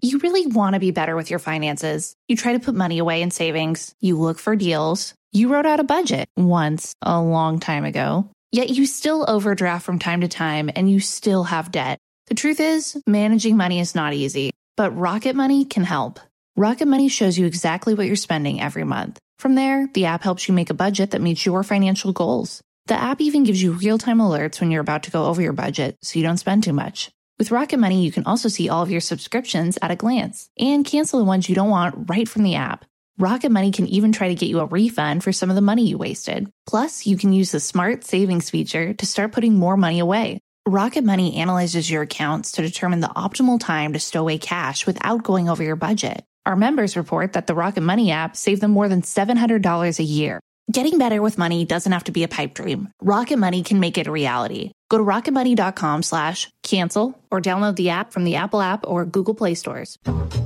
You really want to be better with your finances. You try to put money away in savings. You look for deals. You wrote out a budget once a long time ago. Yet you still overdraft from time to time and you still have debt. The truth is, managing money is not easy, but Rocket Money can help. Rocket Money shows you exactly what you're spending every month. From there, the app helps you make a budget that meets your financial goals. The app even gives you real-time alerts when you're about to go over your budget so you don't spend too much. With Rocket Money, you can also see all of your subscriptions at a glance and cancel the ones you don't want right from the app. Rocket Money can even try to get you a refund for some of the money you wasted. Plus, you can use the Smart Savings feature to start putting more money away. Rocket Money analyzes your accounts to determine the optimal time to stow away cash without going over your budget. Our members report that the Rocket Money app saved them more than $700 a year. Getting better with money doesn't have to be a pipe dream. Rocket Money can make it a reality. Go to rocketmoney.com/cancel or download the app from the Apple App or Google Play stores.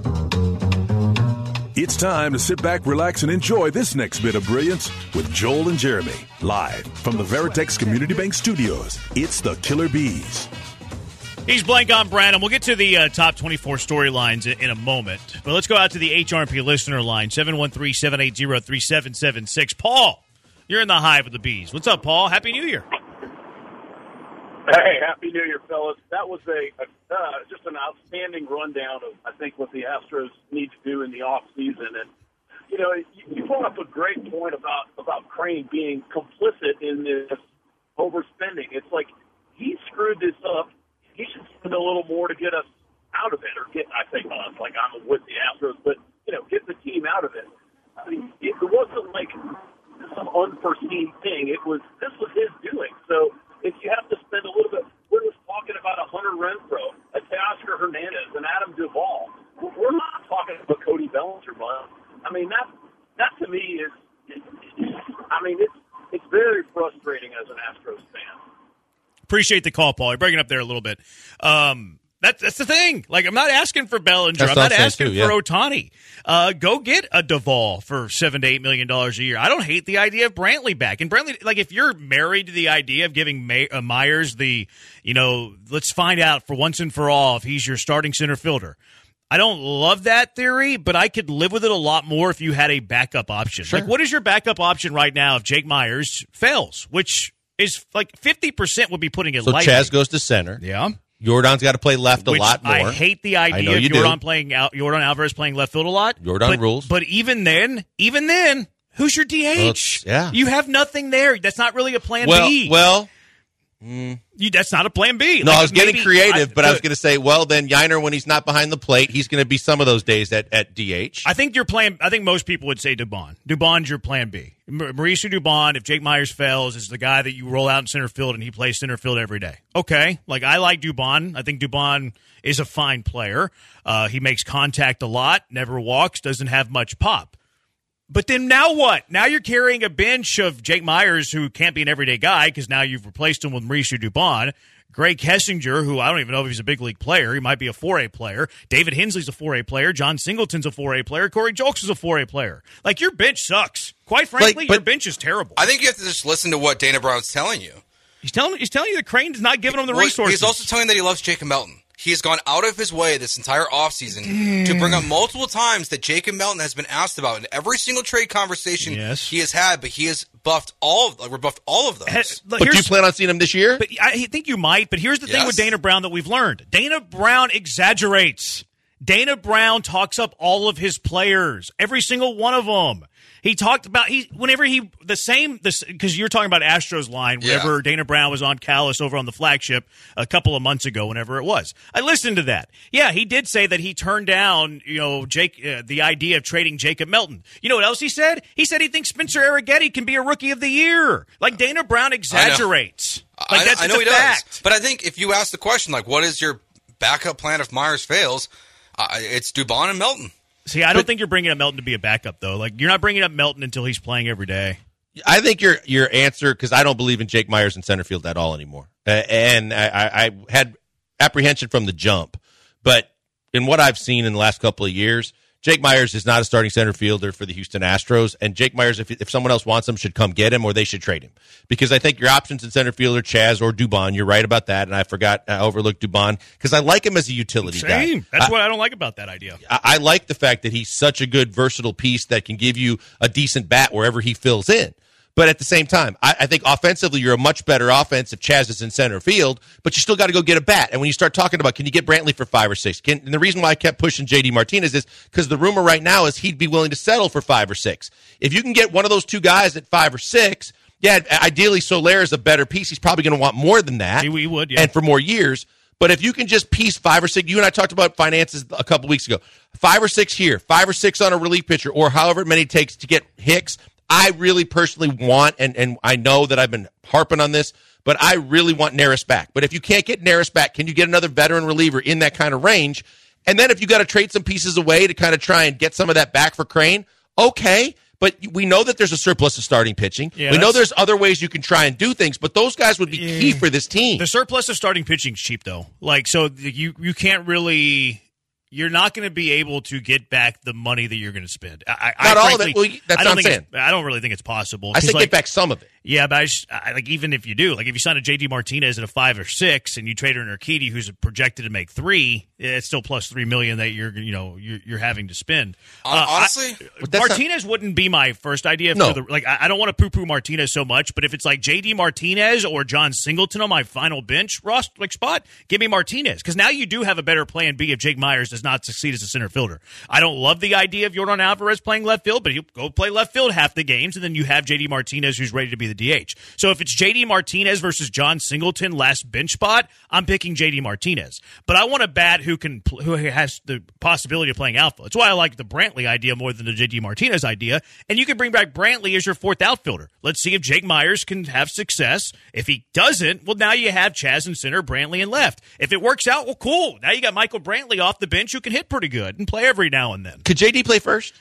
It's time to sit back, relax, and enjoy this next bit of brilliance with Joel and Jeremy. Live from the Veritex Community Bank Studios, it's the Killer Bees. He's blank on Branham. We'll get to the top 24 storylines in a moment. But let's go out to the HRP listener line, 713-780-3776. Paul, you're in the hive with the Bees. What's up, Paul? Happy New Year. Hey, Happy New Year, fellas. That was just an outstanding rundown of, I think, what the Astros need to do in the offseason. And, you know, you brought up a great point about Crane being complicit in this overspending. It's like he screwed this up. He should spend a little more to get us out of it, or I think us, like I'm with the Astros, but, you know, get the team out of it. I mean, it wasn't like some unforeseen thing. This was his doing. So if you have to spend a little bit, we're just talking about a Hunter Renfroe, a Teoscar Hernandez, and Adam Duvall. We're not talking about Cody Bellinger. I mean, that to me is, it's very frustrating as an Astros fan. Appreciate the call, Paul. You're breaking up there a little bit. That's the thing. Like, I'm not asking for Bellinger. I'm not asking for Ohtani. Go get a Duvall for $7 to $8 million a year. I don't hate the idea of Brantley back. And Brantley, like, if you're married to the idea of giving Myers let's find out for once and for all if he's your starting center fielder. I don't love that theory, but I could live with it a lot more if you had a backup option. Sure. Like, what is your backup option right now if Jake Myers fails, which is like 50% would be putting it lightly. So Chaz goes to center. Yeah. Jordan's got to play left a lot more. I hate the idea of Jordan Alvarez playing left field a lot. Jordan rules. But even then, who's your DH? Yeah. You have nothing there. That's not really a plan B. That's not a plan B. No, I was getting creative, but I was going to say, well, then Yiner, when he's not behind the plate, he's going to be some of those days at DH. I think most people would say Dubon. Dubon's your plan B. Mauricio Dubon, if Jake Myers fails, is the guy that you roll out in center field and he plays center field every day. Okay. Like, I like Dubon. I think Dubon is a fine player. He makes contact a lot, never walks, doesn't have much pop. But then now what? Now you're carrying a bench of Jake Myers, who can't be an everyday guy because now you've replaced him with Mauricio Dubon. Greg Kessinger, who I don't even know if he's a big league player. He might be a 4A player. David Hensley's a 4A player. John Singleton's a 4A player. Corey Julks is a 4A player. Like, your bench sucks. Quite frankly, your bench is terrible. I think you have to just listen to what Dana Brown's telling you. He's telling you that Crane's not giving him the resources. He's also telling you that he loves Jacob Melton. He has gone out of his way this entire offseason to bring up multiple times that Jacob Melton has been asked about in every single trade conversation he has had, but he has rebuffed all of those. But do you plan on seeing him this year? But I think you might, but here's the thing with Dana Brown that we've learned. Dana Brown exaggerates. Dana Brown talks up all of his players, every single one of them. He talked about because you're talking about Astros line whenever Dana Brown was on Callis over on the flagship a couple of months ago, whenever it was. I listened to that. Yeah, he did say that he turned down, the idea of trading Jacob Melton. You know what else he said? He said he thinks Spencer Arrighetti can be a rookie of the year. Like, Dana Brown exaggerates. I know he does. But I think if you ask the question, like, what is your backup plan if Myers fails? It's Dubon and Melton. See, I don't think you're bringing up Melton to be a backup, though. Like, you're not bringing up Melton until he's playing every day. I think your answer, because I don't believe in Jake Myers in center field at all anymore. And I had apprehension from the jump. But in what I've seen in the last couple of years, Jake Meyers is not a starting center fielder for the Houston Astros, and Jake Meyers, if someone else wants him, should come get him, or they should trade him. Because I think your options in center fielder, Chaz or Dubon, you're right about that, and I overlooked Dubon, because I like him as a utility guy. That's what I don't like about that idea. I like the fact that he's such a good, versatile piece that can give you a decent bat wherever he fills in. But at the same time, I think offensively you're a much better offense if Chaz is in center field, but you still got to go get a bat. And when you start talking about, can you get Brantley for 5 or 6? And the reason why I kept pushing J.D. Martinez is because the rumor right now is he'd be willing to settle for 5 or 6. If you can get one of those two guys at 5 or 6, yeah, ideally Soler is a better piece. He's probably going to want more than that. He would, yeah. And for more years. But if you can just piece 5 or 6, you and I talked about finances a couple weeks ago. 5 or 6 here, 5 or 6 on a relief pitcher, or however many it takes to get Hicks. I really personally want, and I know that I've been harping on this, but I really want Neris back. But if you can't get Neris back, can you get another veteran reliever in that kind of range? And then if you got to trade some pieces away to kind of try and get some of that back for Crane, okay. But we know that there's a surplus of starting pitching. Yeah, we know there's other ways you can try and do things, but those guys would be key for this team. The surplus of starting pitching is cheap, though. So you can't really... You're not going to be able to get back the money that you're going to spend. Not all of it. Well, that's what I'm saying. I don't really think it's possible. I say get back some of it. Yeah, but even if you do, if you sign a J.D. Martinez at a 5 or 6, and you trade an Urquidy who's projected to make 3, it's still plus $3 million that you're having to spend. Honestly, Martinez wouldn't be my first idea. No. I don't want to poo-poo Martinez so much, but if it's like J.D. Martinez or John Singleton on my final bench spot, give me Martinez, because now you do have a better plan B if Jake Meyers does not succeed as a center fielder. I don't love the idea of Yordan Alvarez playing left field, but he'll go play left field half the games, and then you have J.D. Martinez who's ready to be the DH. So if it's J.D. Martinez versus John Singleton last bench spot, I'm picking J.D. Martinez. But I want a bat who has the possibility of playing alpha. That's why I like the Brantley idea more than the J.D. Martinez idea. And you can bring back Brantley as your 4th outfielder. Let's see if Jake Meyers can have success. If he doesn't, well, now you have Chaz in center, Brantley in left. If it works out, well, cool. Now you got Michael Brantley off the bench who can hit pretty good and play every now and then. Could J.D. play first?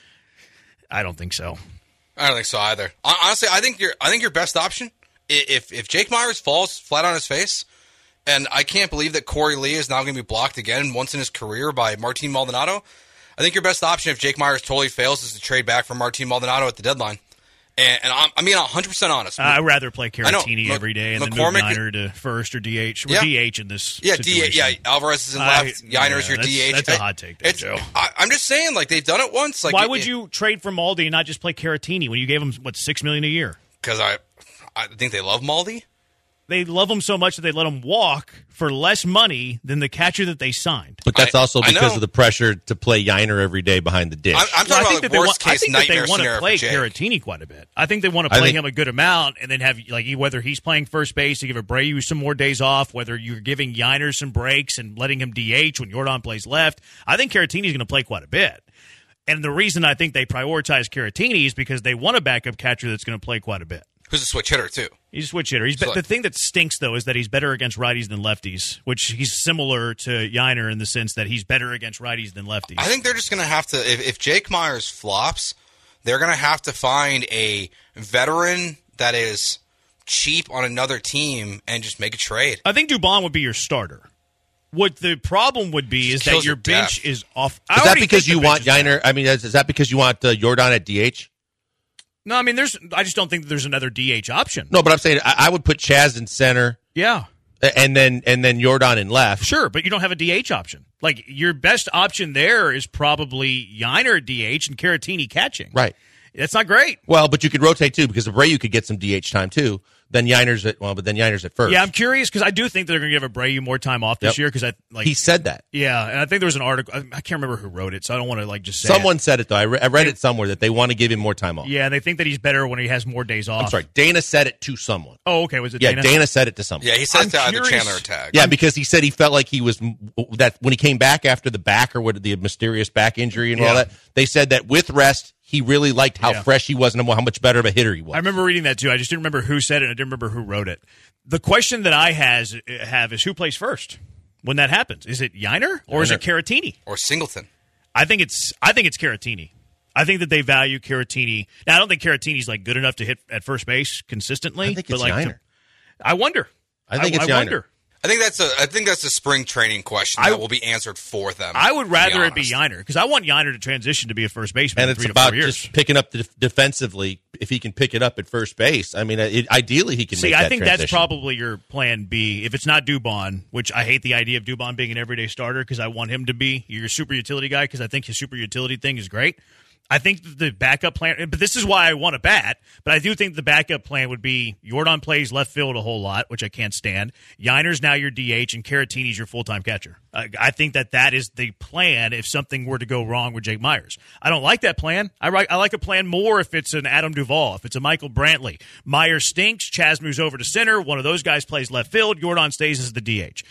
I don't think so. I don't think so either. Honestly, I think your best option, if Jake Meyers falls flat on his face, and I can't believe that Corey Lee is now going to be blocked again once in his career by Martin Maldonado, I think your best option if Jake Meyers totally fails is to trade back for Martin Maldonado at the deadline. And I'm being 100% honest. I'd rather play Caratini every day and then move Yiner to first or DH. Or DH in this situation. DH. Yeah, Alvarez is in left. Yiner's your DH. That's a hot take, there, Joe. I'm just saying, they've done it once. Why would you trade for Maldi and not just play Caratini when you gave him, $6 million a year? Because I think they love Maldi. They love him so much that they let him walk for less money than the catcher that they signed. But that's also because of the pressure to play Yiner every day behind the dish. I'm talking about the worst case nightmare scenario for Jake. I think they want to play Caratini quite a bit. I think they want to play him a good amount and then have, whether he's playing first base to give Abreu some more days off, whether you're giving Yiner some breaks and letting him DH when Yordan plays left. I think Caratini's going to play quite a bit. And the reason I think they prioritize Caratini is because they want a backup catcher that's going to play quite a bit. Who's a switch hitter, too. He's a switch hitter. The thing that stinks, though, is that he's better against righties than lefties, which he's similar to Yiner in the sense that he's better against righties than lefties. I think they're just going to have to, if Jake Meyers flops, they're going to have to find a veteran that is cheap on another team and just make a trade. I think Dubon would be your starter. What the problem would be is that your bench is off. Is that because you want Yiner? I mean, is that because you want Yordan at DH? No, I mean, I just don't think there's another DH option. No, but I'm saying I would put Chaz in center. Yeah. And then Yordan in left. Sure, but you don't have a DH option. Your best option there is probably Yiner DH and Caratini catching. Right. That's not great. Well, but you could rotate too because Abreu could get some DH time too. Then Yiner's at first. Yeah, I'm curious because I do think they're going to give Abreu more time off this year because he said that. Yeah, and I think there was an article. I can't remember who wrote it, so I don't want to just say someone said it though. I read it somewhere that they want to give him more time off. Yeah, and they think that he's better when he has more days off. I'm sorry, Dana said it to someone. Oh, okay, was it Dana? Yeah, Dana said it to someone. Yeah, he said it to either Chandler or Tag. Yeah, because he said he felt like he was that when he came back after the back or the mysterious back injury and all that. They said that with rest. He really liked how fresh he was and how much better of a hitter he was. I remember reading that, too. I just didn't remember who said it, and I didn't remember who wrote it. The question that I have is who plays first when that happens? Is it Yiner or is it Caratini? Or Singleton? I think it's Caratini. I think that they value Caratini. Now, I don't think Caratini's good enough to hit at first base consistently. I think it's Yiner. I wonder. I think it's Yiner. I think that's a spring training question that will be answered for them. I would rather it be Yainer because I want Yainer to transition to be a first baseman. And in it's 3 to 4 about years. just picking up defensively. If he can pick it up at first base, I mean, ideally he can. See, make that I think transition. that's probably your plan B. If it's not Dubon, which I hate the idea of Dubon being an everyday starter because I want him to be your super utility guy because I think his super utility thing is great. I think the backup plan, but this is why I want to bat, but I do think the backup plan would be Yordan plays left field a whole lot, which I can't stand. Yainer's now your DH, and Caratini's your full-time catcher. I think that is the plan if something were to go wrong with Jake Myers. I don't like that plan. I like a plan more if it's an Adam Duvall, if it's a Michael Brantley. Myers stinks, Chas moves over to center, one of those guys plays left field, Yordan stays as the DH.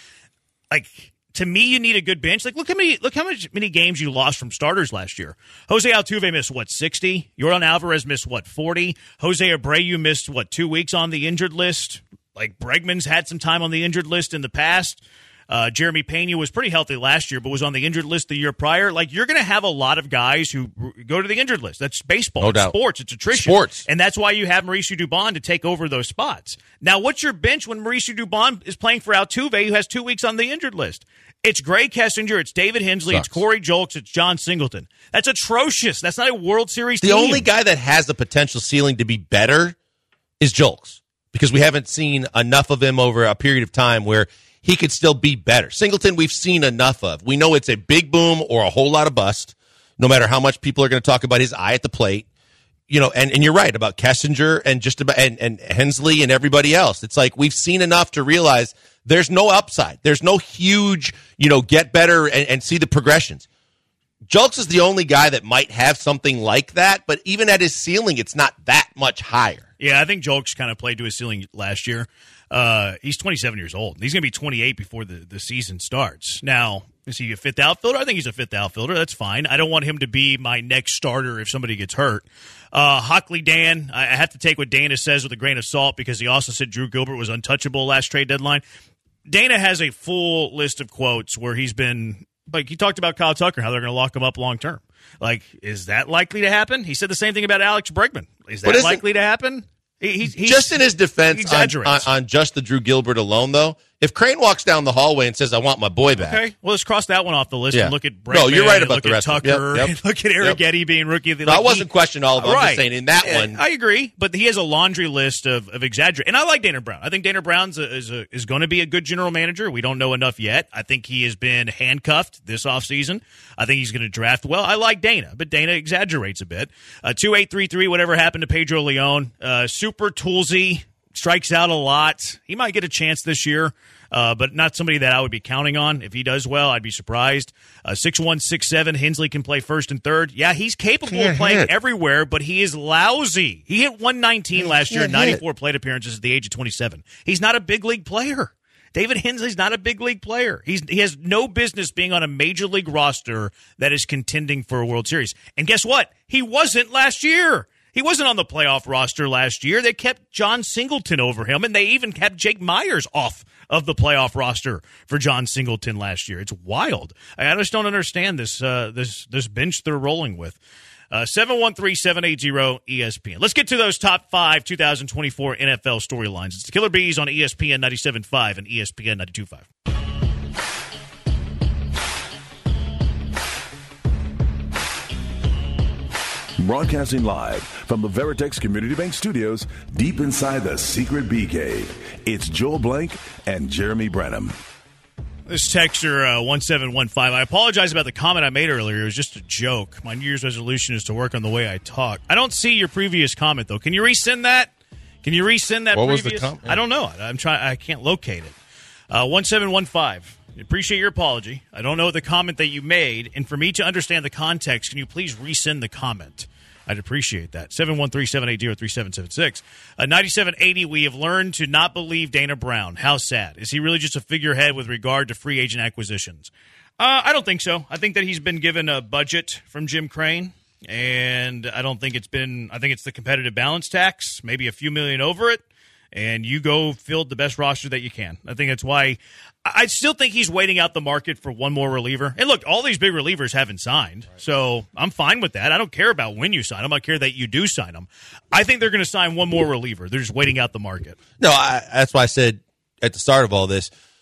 To me, you need a good bench. Look how many games you lost from starters last year. Jose Altuve missed 60? Yordan Alvarez missed 40? Jose Abreu missed 2 weeks on the injured list? Bregman's had some time on the injured list in the past. Jeremy Pena was pretty healthy last year, but was on the injured list the year prior. You're going to have a lot of guys who go to the injured list. That's baseball. No it's doubt. Sports. It's attrition. Sports. And that's why you have Mauricio Dubon to take over those spots. Now, what's your bench when Mauricio Dubon is playing for Altuve, who has 2 weeks on the injured list? It's Gray Kessinger, it's David Hensley, Sucks. It's Corey Julks, it's John Singleton. That's atrocious. That's not a World Series team. The only guy that has the potential ceiling to be better is Julks because we haven't seen enough of him over a period of time where he could still be better. Singleton, we've seen enough of. We know it's a big boom or a whole lot of bust, no matter how much people are going to talk about his eye at the plate. And you're right about Kessinger and just about and Hensley and everybody else. It's we've seen enough to realize there's no upside. There's no huge, get better and see the progressions. Julks is the only guy that might have something like that, but even at his ceiling, it's not that much higher. Yeah, I think Julks kind of played to his ceiling last year. He's 27 years old. He's going to be 28 before the season starts. Now, is he a fifth outfielder? I think he's a fifth outfielder. That's fine. I don't want him to be my next starter if somebody gets hurt. Hockley Dan, I have to take what Dana says with a grain of salt because he also said Drew Gilbert was untouchable last trade deadline. Dana has a full list of quotes where he's been, he talked about Kyle Tucker, how they're going to lock him up long term. Is that likely to happen? He said the same thing about Alex Bregman. Is that likely to happen? He's just in his defense on just the Drew Gilbert alone, though, if Crane walks down the hallway and says, I want my boy back. Okay, well, let's cross that one off the list and look at Bregman. No, you're right about the rest Tucker, of them. and look at Arrighetti being rookie of the year. I wasn't questioning all of them. I'm just saying in that one. I agree, but he has a laundry list of exaggerate. And I like Dana Brown. I think Dana Brown is going to be a good general manager. We don't know enough yet. I think he has been handcuffed this offseason. I think he's going to draft well. I like Dana, but Dana exaggerates a bit. 2833, whatever happened to Pedro Leon. Super toolsy, strikes out a lot. He might get a chance this year. But not somebody that I would be counting on. If he does well, I'd be surprised. 6'1", 6'7", Hensley can play first and third. Yeah, he's capable of playing everywhere, but he is lousy. He hit 119 last year, 94 plate appearances at the age of 27. He's not a big league player. David Hensley's not a big league player. He has no business being on a major league roster that is contending for a World Series. And guess what? He wasn't last year. He wasn't on the playoff roster last year. They kept John Singleton over him, and they even kept Jake Myers off of the playoff roster for John Singleton last year. It's wild. I just don't understand this bench they're rolling with. 713-780-ESPN. Let's get to those top 5 2024 NFL storylines. It's the Killer Bees on ESPN 97.5 and ESPN 92.5. Broadcasting live from the Veritex Community Bank Studios, deep inside the secret bee cave. It's Joel Blank and Jeremy Branham. This texter, 1715, I apologize about the comment I made earlier. It was just a joke. My New Year's resolution is to work on the way I talk. I don't see your previous comment, though. Can you resend that? What previous? Was the comment? I don't know. I can't locate it. 1715. Appreciate your apology. I don't know the comment that you made, and for me to understand the context, can you please resend the comment? I'd appreciate that. 713-780-3776. 9780, we have learned to not believe Dana Brown. How sad. Is he really just a figurehead with regard to free agent acquisitions? I don't think so. I think that he's been given a budget from Jim Crane, and I think it's the competitive balance tax, maybe a few million over it, and you go field the best roster that you can. I think that's why I still think he's waiting out the market for one more reliever. And look, all these big relievers haven't signed, so I'm fine with that. I don't care about when you sign them. I care that you do sign them. I think they're going to sign one more reliever. They're just waiting out the market. No, that's why I said at the start of all this,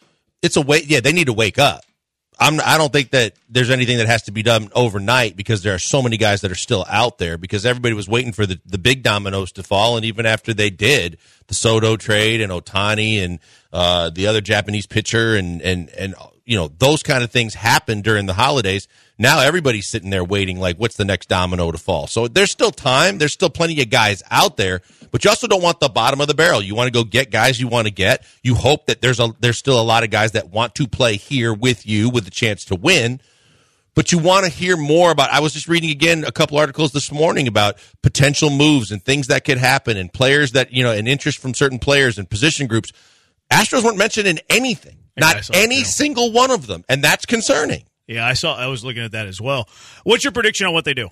it's a wait. Yeah, they need to wake up. I don't think that there's anything that has to be done overnight because there are so many guys that are still out there because everybody was waiting for the big dominoes to fall. And even after they did, the Soto trade and Ohtani and the other Japanese pitcher and those kind of things happened during the holidays. Now everybody's sitting there waiting like, what's the next domino to fall? So there's still time. There's still plenty of guys out there, but you also don't want the bottom of the barrel. You want to go get guys you want to get. You hope that there's still a lot of guys that want to play here with you with a chance to win, but you want to hear more about, I was just reading again a couple articles this morning about potential moves and things that could happen and players that, and interest from certain players and position groups. Astros weren't mentioned in anything, not any single one of them, and that's concerning. Yeah, I was looking at that as well. What's your prediction on what they do?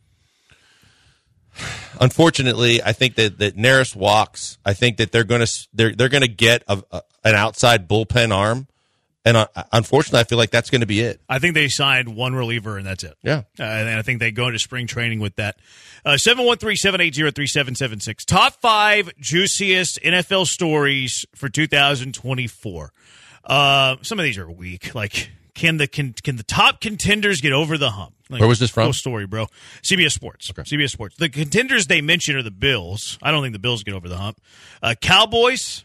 Unfortunately, I think that Neris walks. I think that they're going to get an outside bullpen arm, and unfortunately, I feel like that's going to be it. I think they signed one reliever, and that's it. Yeah, and I think they go into spring training with that. 713-780-3776. Top 5 juiciest NFL stories for 2024. Some of these are weak, like. Can the top contenders get over the hump? Like, where was this from? Cool story, bro. CBS Sports. Okay. CBS Sports. The contenders they mention are the Bills. I don't think the Bills get over the hump. Cowboys,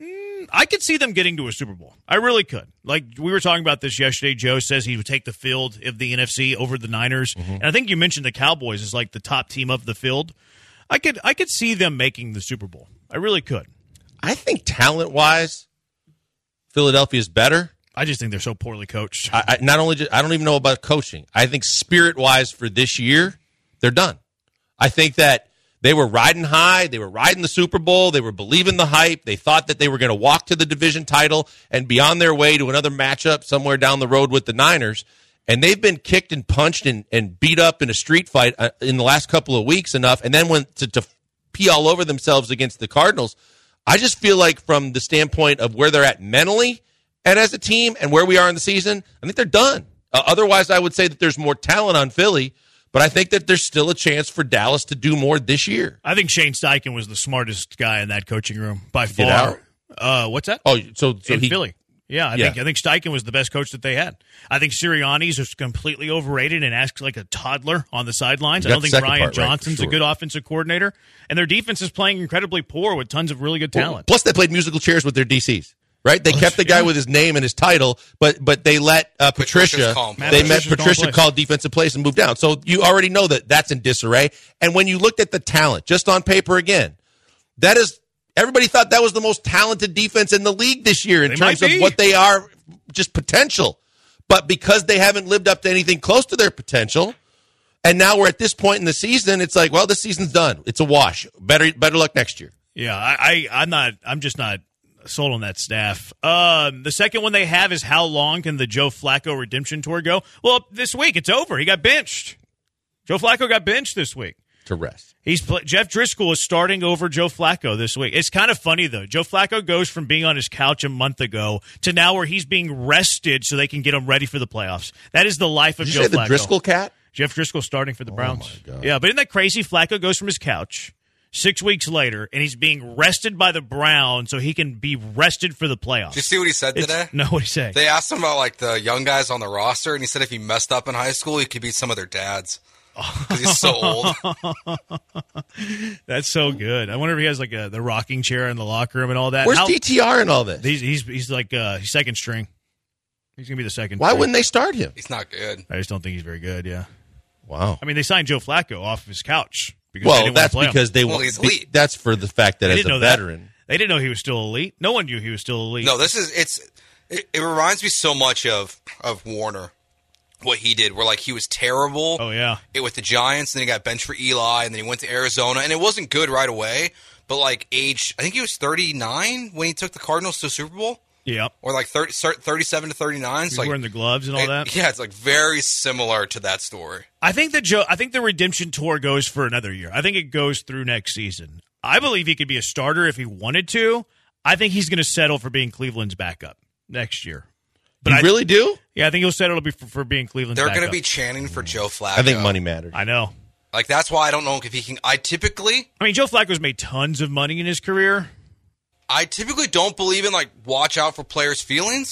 I could see them getting to a Super Bowl. I really could. Like, we were talking about this yesterday. Joe says he would take the field of the NFC over the Niners. Mm-hmm. And I think you mentioned the Cowboys as like the top team of the field. I could see them making the Super Bowl. I really could. I think talent-wise, Philadelphia is better. I just think they're so poorly coached. I don't even know about coaching. I think spirit-wise for this year, they're done. I think that they were riding high. They were riding the Super Bowl. They were believing the hype. They thought that they were going to walk to the division title and be on their way to another matchup somewhere down the road with the Niners. And they've been kicked and punched and beat up in a street fight in the last couple of weeks enough, and then went to pee all over themselves against the Cardinals. I just feel like from the standpoint of where they're at mentally and as a team and where we are in the season, I think they're done. Otherwise, I would say that there's more talent on Philly, but I think that there's still a chance for Dallas to do more this year. I think Shane Steichen was the smartest guy in that coaching room by far. Get out? What's that? Oh, so in Philly. Yeah, I think Steichen was the best coach that they had. I think Sirianni's is completely overrated and acts like a toddler on the sidelines. I don't think Ryan Johnson's a good offensive coordinator. And their defense is playing incredibly poor with tons of really good talent. Plus, they played musical chairs with their DCs. Right, they kept the guy with his name and his title, but they let Patricia. Patricia call defensive plays and move down. So you already know that that's in disarray. And when you looked at the talent, just on paper again, that is everybody thought that was the most talented defense in the league this year in terms of what they are, just potential. But because they haven't lived up to anything close to their potential, and now we're at this point in the season, it's like, well, this season's done. It's a wash. Better luck next year. Yeah, I'm just not sold on that staff. The second one they have is how long can the Joe Flacco redemption tour go? Well, this week it's over. He got benched. Joe Flacco got benched this week. To rest. Jeff Driscoll is starting over Joe Flacco this week. It's kind of funny, though. Joe Flacco goes from being on his couch a month ago to now where he's being rested so they can get him ready for the playoffs. That is the life of Joe Flacco. The Driscoll cat? Jeff Driscoll starting for the Browns. Oh my God. Yeah, but isn't that crazy? Flacco goes from his couch 6 weeks later, and he's being rested by the Browns so he can be rested for the playoffs. Did you see what he said today? No, what did he say? They asked him about like the young guys on the roster, and he said if he messed up in high school, he could beat some of their dads. Because he's so old. That's so good. I wonder if he has like the rocking chair in the locker room and all that. Where's DTR in all this? He's like he's second string. He's going to be the second Why string. wouldn't they start him? He's not good. I just don't think he's very good, yeah. Wow. I mean, they signed Joe Flacco off of his couch. Well, that's because they want. He's elite. That's for the fact that as a veteran, they didn't know he was still elite. No one knew he was still elite. No, it reminds me so much of Warner, what he did, where like he was terrible. Oh yeah, with the Giants, and then he got benched for Eli, and then he went to Arizona, and it wasn't good right away. But like I think he was 39 when he took the Cardinals to the Super Bowl. Yeah, or like 37 to 39. He's like wearing the gloves and all that. Yeah, it's like very similar to that story. I think the redemption tour goes for another year. I think it goes through next season. I believe he could be a starter if he wanted to. I think he's going to settle for being Cleveland's backup next year. But you really do? Yeah, I think he'll settle for being Cleveland's backup. They're going to be chanting for Joe Flacco. I think money matters. I know. Like, that's why I don't know if he can. I mean, Joe Flacco's made tons of money in his career. I typically don't believe in, like, watch out for players' feelings.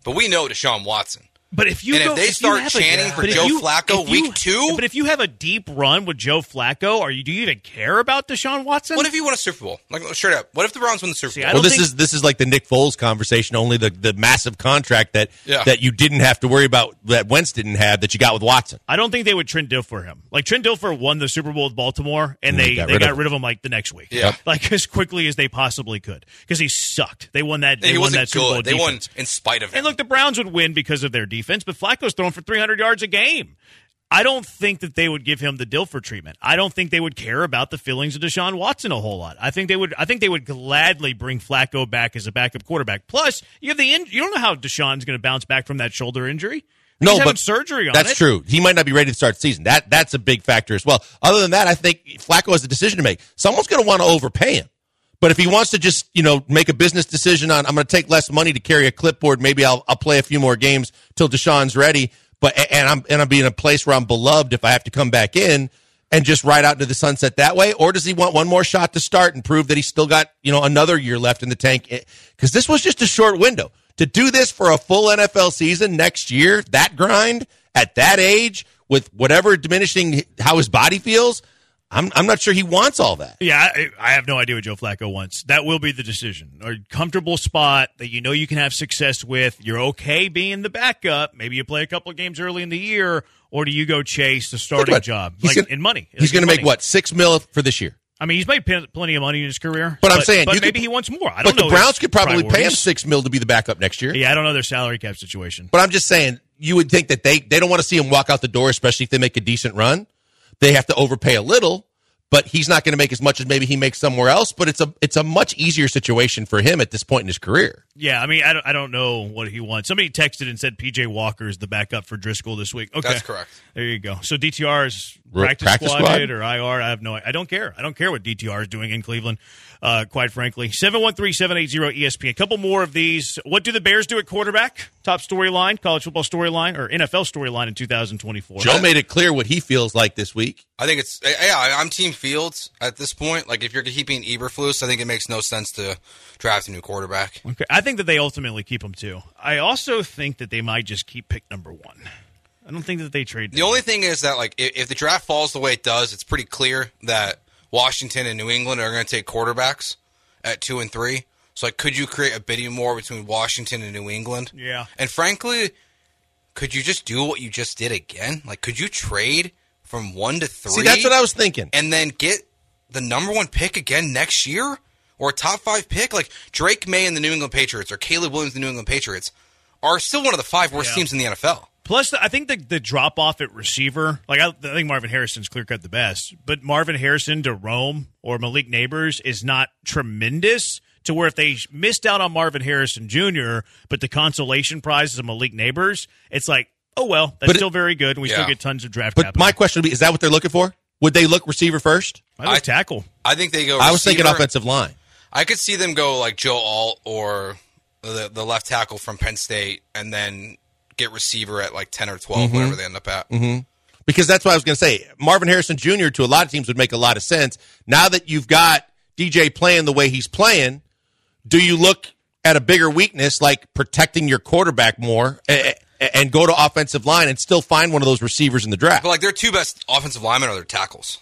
But we know Deshaun Watson. But if they start chanting for Joe Flacco week 2, but if you have a deep run with Joe Flacco, do you even care about Deshaun Watson? What if you won a Super Bowl? Like straight up, what if the Browns win the Super Bowl? Well, this is like the Nick Foles conversation. Only the massive contract that you didn't have to worry about, that Wentz didn't have, that you got with Watson. I don't think they would Trent Dilfer him. Like Trent Dilfer won the Super Bowl with Baltimore, and they got rid of him like the next week. Yeah, like as quickly as they possibly could, because he sucked. They won that. They won that Super Bowl. They won in spite of him. And look, the Browns would win because of their defense, but Flacco's throwing for 300 yards a game. I don't think that they would give him the Dilfer treatment. I don't think they would care about the feelings of Deshaun Watson a whole lot. I think they would gladly bring Flacco back as a backup quarterback. Plus, you have you don't know how Deshaun's going to bounce back from that shoulder injury. He's having surgery on it. That's true. He might not be ready to start the season. That's a big factor as well. Other than that, I think Flacco has a decision to make. Someone's going to want to overpay him. But if he wants to just, make a business decision on, I'm going to take less money to carry a clipboard, maybe I'll play a few more games till Deshaun's ready. But I'm be in a place where I'm beloved if I have to come back in and just ride out into the sunset that way, or does he want one more shot to start and prove that he's still got another year left in the tank? Because this was just a short window to do this for a full NFL season next year. That grind at that age with whatever diminishing how his body feels. I'm not sure he wants all that. Yeah, I have no idea what Joe Flacco wants. That will be the decision. A comfortable spot that you can have success with. You're okay being the backup. Maybe you play a couple of games early in the year, or do you go chase the starting job in money? He's going to make, what, $6 million for this year? I mean, he's made plenty of money in his career. But I'm saying, maybe he wants more. I don't know. The Browns could probably pay him $6 million to be the backup next year. Yeah, I don't know their salary cap situation. But I'm just saying, you would think that they don't want to see him walk out the door, especially if they make a decent run. They have to overpay a little, but he's not going to make as much as maybe he makes somewhere else. But it's a much easier situation for him at this point in his career. Yeah, I mean, I don't know what he wants. Somebody texted and said P.J. Walker is the backup for Driscoll this week. Okay, that's correct. There you go. So DTR is practice squad or IR? I don't care. I don't care what DTR is doing in Cleveland, quite frankly. 713-780-ESPN. A couple more of these. What do the Bears do at quarterback? Top storyline, college football storyline, or NFL storyline in 2024. Joe made it clear what he feels like this week. I think I'm Team Fields at this point. Like, if you're keeping Eberflus, I think it makes no sense to draft a new quarterback. Okay, I think that they ultimately keep him too. I also think that they might just keep pick number 1. I don't think that they trade. The only thing is that, like, if the draft falls the way it does, it's pretty clear that Washington and New England are going to take quarterbacks at 2 and 3. So, like, could you create a bidding war between Washington and New England? Yeah. And frankly, could you just do what you just did again? Like, could you trade from 1 to 3? See, that's what I was thinking. And then get the number 1 pick again next year? Or a top 5 pick? Like, Drake May and the New England Patriots or Caleb Williams and the New England Patriots are still one of the 5 worst teams in the NFL. Plus, I think the drop-off at receiver, like I think Marvin Harrison's clear-cut the best, but Marvin Harrison to Rome or Malik Neighbors is not tremendous to where if they missed out on Marvin Harrison Jr., but the consolation prize is a Malik Neighbors, it's like, oh, well, that's still very good, and we still get tons of draft capital. But my question would be, is that what they're looking for? Would they look receiver first? I would tackle. I think they go receiver. I was thinking offensive line. I could see them go like Joe Alt or the left tackle from Penn State and then get receiver at like 10 or 12, whatever they end up at. Mm-hmm. Because that's what I was going to say. Marvin Harrison Jr. to a lot of teams would make a lot of sense. Now that you've got DJ playing the way he's playing, do you look at a bigger weakness like protecting your quarterback more and go to offensive line and still find one of those receivers in the draft? But like their 2 best offensive linemen are their tackles.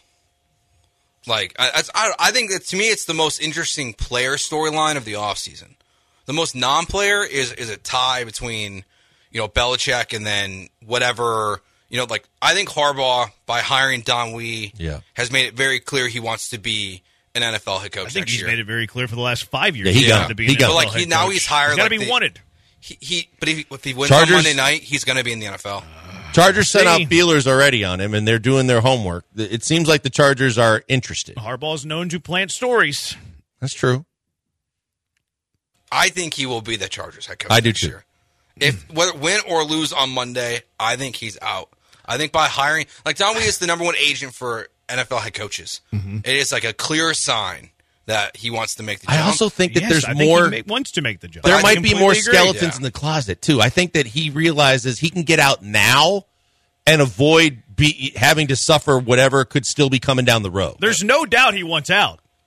Like, I think that to me it's the most interesting player storyline of the offseason. The most non-player is a tie between, Belichick and then whatever, like I think Harbaugh, by hiring Don Wee, has made it very clear he wants to be an NFL head coach next year. I think he's made it very clear for the last 5 years. Yeah, he got to be an NFL head coach. Now he's hired. He's got to be wanted. But if he wins on Monday night, he's going to be in the NFL. Chargers sent out feelers already on him, and they're doing their homework. It seems like the Chargers are interested. Harbaugh's known to plant stories. That's true. I think he will be the Chargers head coach. I do too. Year. If whether win or lose on Monday, I think he's out. I think by hiring, like Don Wee is the number 1 agent for NFL head coaches. It is like a clear sign that he wants to make the jump. I also think that there's more. He wants to make the jump. There might be more skeletons in the closet too. I think that he realizes he can get out now and avoid having to suffer whatever could still be coming down the road. There's no doubt he wants out.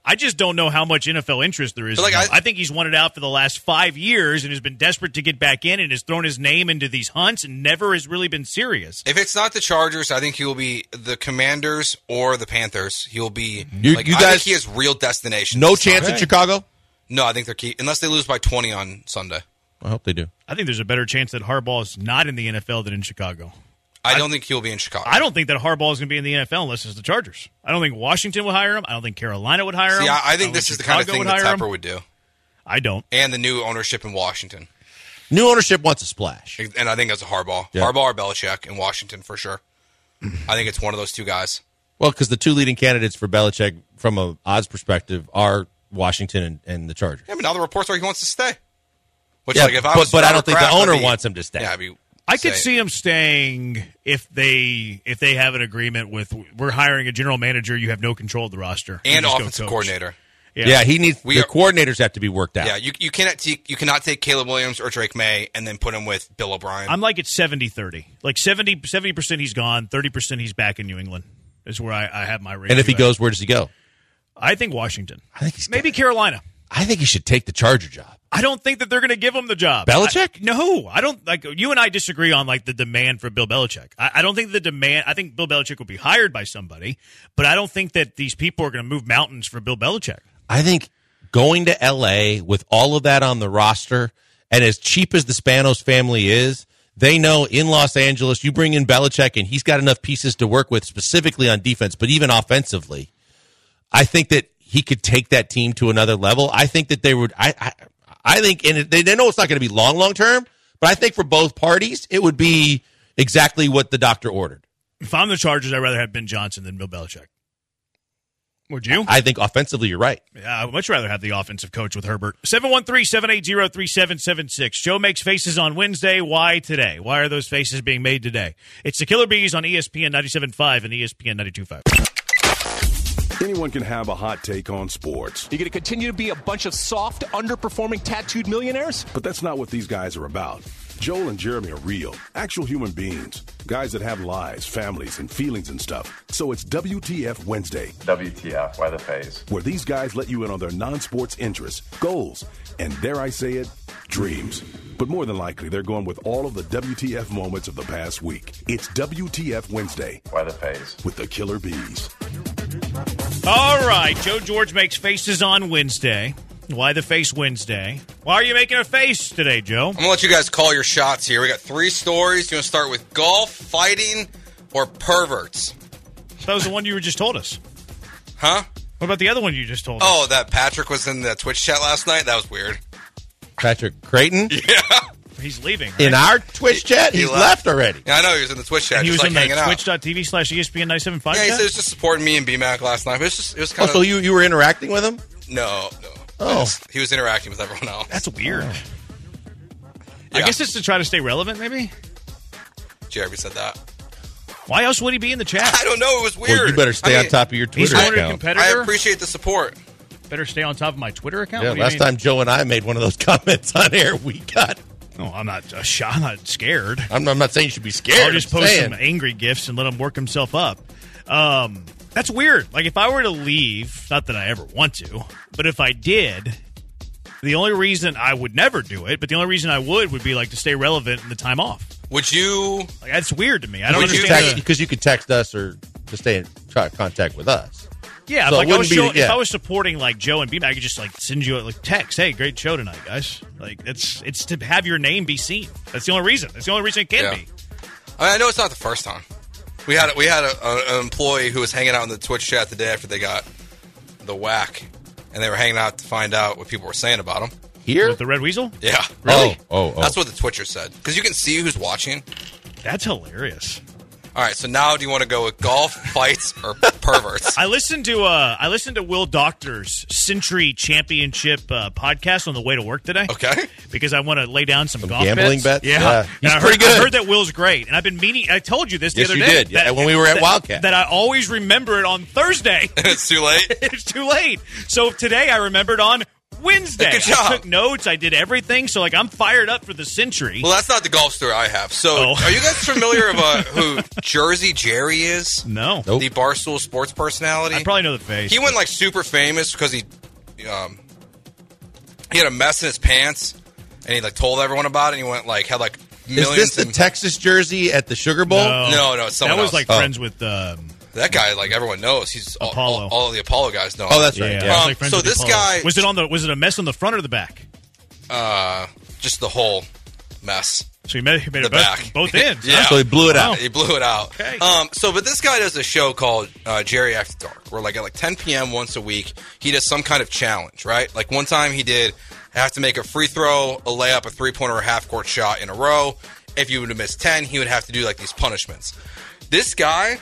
I just don't know how much NFL interest there is. But, like, I think he's wanted out for the last 5 years and has been desperate to get back in and has thrown his name into these hunts and never has really been serious. If it's not the Chargers, I think he will be the Commanders or the Panthers. He will be. You I guys, think he has real destination. No chance in Chicago? No, I think they're unless they lose by 20 on Sunday. I hope they do. I think there's a better chance that Harbaugh is not in the NFL than in Chicago. I don't think he'll be in Chicago. I don't think that Harbaugh is going to be in the NFL unless it's the Chargers. I don't think Washington would hire him. I don't think Carolina would hire him. Yeah, I think this is the kind of thing that Tepper would do. I don't. And the new ownership in Washington. New ownership wants a splash. And I think that's a Harbaugh. Yeah. Harbaugh or Belichick in Washington for sure. I think it's one of those two guys. Well, because the two leading candidates for Belichick from an odds perspective are Washington and the Chargers. Yeah, but now the reports are he wants to stay. Which, yeah, like, if I was but I don't think the owner wants him to stay. Yeah, I could see him staying if they have an agreement with we're hiring a general manager. You have no control of the roster and offensive coordinator. Yeah, he needs the coordinators have to be worked out. Yeah, you cannot take Caleb Williams or Drake May and then put him with Bill O'Brien. I'm like it's 70-30. Like 70% he's gone, 30% he's back in New England. Is where I have my rating. And if he goes, where does he go? I think Washington. I think maybe Carolina. I think he should take the Charger job. I don't think that they're going to give him the job. Belichick? No, I don't. Like you and I disagree on like the demand for Bill Belichick. I don't think the demand. I think Bill Belichick will be hired by somebody, but I don't think that these people are going to move mountains for Bill Belichick. I think going to L.A. with all of that on the roster and as cheap as the Spanos family is, they know in Los Angeles you bring in Belichick and he's got enough pieces to work with specifically on defense, but even offensively, I think that he could take that team to another level. I think that they would. I think, and they know it's not going to be long term, but I think for both parties, it would be exactly what the doctor ordered. If I'm the Chargers, I'd rather have Ben Johnson than Bill Belichick. Would you? I think offensively, you're right. Yeah, I would much rather have the offensive coach with Herbert. 713-780-3776. Joe makes faces on Wednesday. Why today? Why are those faces being made today? It's the Killer Bees on ESPN 97.5 and ESPN 92.5. Anyone can have a hot take on sports. You're going to continue to be a bunch of soft, underperforming, tattooed millionaires? But that's not what these guys are about. Joel and Jeremy are real, actual human beings. Guys that have lives, families, and feelings and stuff. So it's WTF Wednesday. WTF, why the face? Where these guys let you in on their non-sports interests, goals, and dare I say it, dreams. But more than likely, they're going with all of the WTF moments of the past week. It's WTF Wednesday. Why the face? With the Killer Bees. All right, Joe George makes faces on Wednesday. Why the face Wednesday? Why are you making a face today, Joe? I'm going to let you guys call your shots here. We got 3 stories. You want to start with golf, fighting, or perverts? That was the one you just told us. Huh? What about the other one you just told us? Oh, that Patrick was in the Twitch chat last night? That was weird. Patrick Creighton? Yeah. He's leaving, right? In our Twitch chat? He's left already. Yeah, I know. He was in the Twitch chat. And he was just in hanging the out. twitch.tv/ESPN 97.5 Yeah, he chat? said he was just supporting me and BMAC last night. But it was kind of... So you were interacting with him? No. Oh. He was interacting with everyone else. That's weird. Yeah. I guess it's to try to stay relevant, maybe? Jeremy said that. Why else would he be in the chat? I don't know. It was weird. Well, you better stay on top of your Twitter he's account. Competitor. I appreciate the support. Better stay on top of my Twitter account? Yeah, last time Joe and I made one of those comments on air, we got... No, I'm not I'm not scared. I'm not saying you should be scared. I'll just post some angry gifs and let him work himself up. That's weird. Like, if I were to leave, not that I ever want to, but if I did, the only reason I would never do it, but the only reason I would be, like, to stay relevant in the time off. Would you... Like, that's weird to me. I don't understand. Because you could text us or to stay in contact with us. Yeah, so if I was supporting like Joe and B, I could just like send you a text. Hey, great show tonight, guys. Like it's to have your name be seen. That's the only reason. That's the only reason it can be. I know it's not the first time. We had an employee who was hanging out in the Twitch chat the day after they got the whack, and they were hanging out to find out what people were saying about him. Here with the Red Weasel. Yeah, really? Oh. That's what the Twitcher said because you can see who's watching. That's hilarious. All right, so now do you want to go with golf, fights, or perverts? I listened to Will Doctor's Century Championship podcast on the way to work today. Okay, because I want to lay down some golf gambling bets. Yeah, he's pretty good. I heard that Will's great, and I've been meaning. I told you this the other day. Yes, you did. Yeah, when we were at Wildcat. That I always remember it on Thursday. It's too late. It's too late. So today I remembered on Wednesday. Good job. I took notes. I did everything. So, I'm fired up for the Century. Well, that's not the golf story I have. So, Are you guys familiar with who Jersey Jerry is? No. The Barstool Sports personality? I probably know the face. He went, super famous because he had a mess in his pants, and he, told everyone about it, and he went, had, millions. Is this the Texas Jersey at the Sugar Bowl? No, it's someone else. That was, friends with... that guy, everyone knows. He's Apollo. All of the Apollo guys know. Oh, that's right. Yeah. So this guy... Was it a mess on the front or the back? Just the whole mess. So he made the back. Both ends. Yeah. So he blew it out. He blew it out. Okay. But this guy does a show called Jerry After Dark, where at 10 p.m. once a week, he does some kind of challenge, right? One time he did have to make a free throw, a layup, a three-pointer, or a half-court shot in a row. If you would have missed 10, he would have to do these punishments. This guy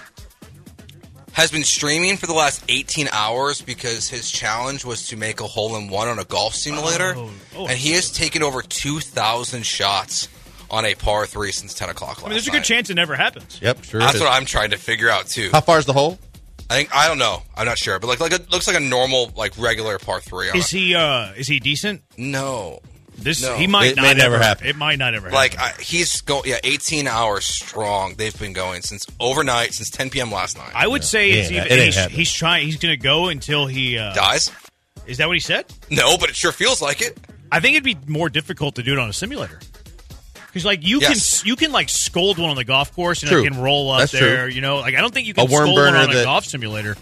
has been streaming for the last 18 hours because his challenge was to make a hole-in-one on a golf simulator, and he has taken over 2,000 shots on a par 3 since 10 o'clock last there's a good chance it never happens. Yep, sure. That's what I'm trying to figure out, too. How far is the hole? I don't know. I'm not sure, but it looks like a normal regular par 3. Is he decent? No. He might not never happen. It might not ever happen. He's going 18 hours strong. They've been going since overnight, since 10 p.m. last night. I would say he's trying. He's going to go until he dies. Is that what he said? No, but it sure feels like it. I think it'd be more difficult to do it on a simulator. Because you can scold one on the golf course and it can roll up. That's there. True. I don't think you can scold one on a golf simulator.